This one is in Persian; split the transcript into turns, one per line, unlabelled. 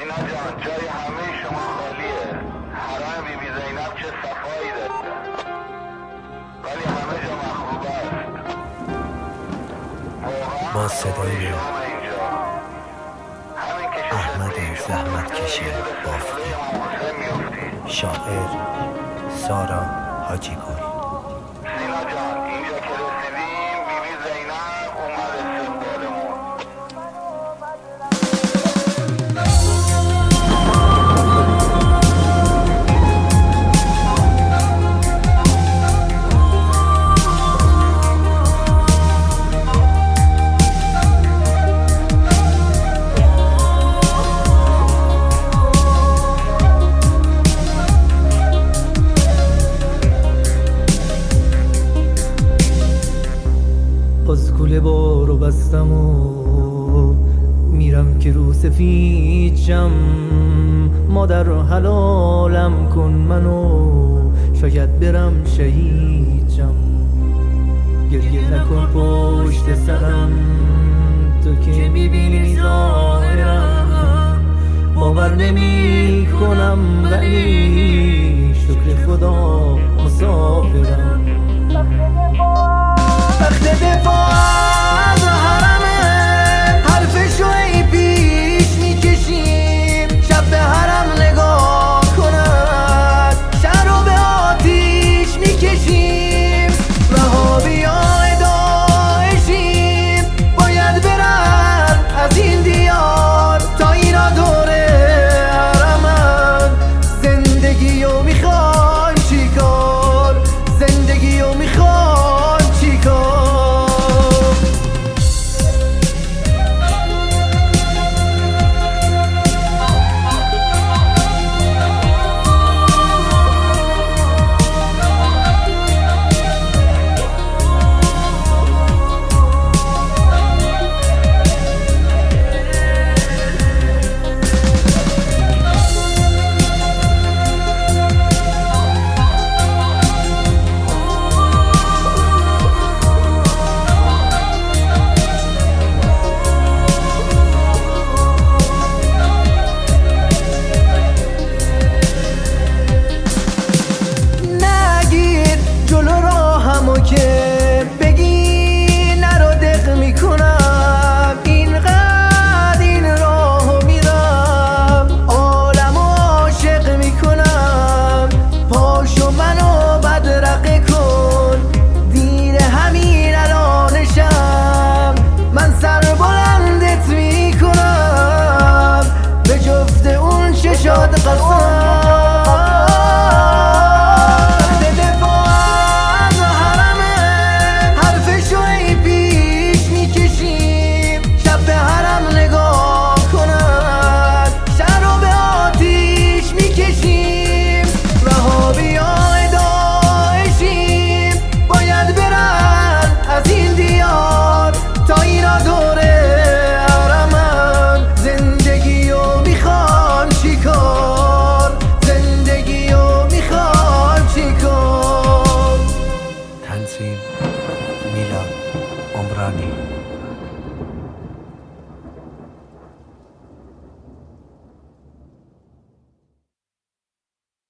سینا جان جای همه شما خالیه. حرم بی بی زینب چه صفایی داره، ولی همه جا مخروبه است.
با صدای احمد زحمتکش بافتی، شاعر سارا حاجی گل.
سینا جان اینجا که رسیدیم بی بی زینب اومد استقبالمون.
باز کوله بارو بستم و میرم که رو سفید شم. مادر حلالم کن منو، شاید برم شهید شم. گریه نکن پشت سرم، تو که میبینی ظاهرم. باور نمی کنم ولی شکر خدا مسافرم. وقت دفاع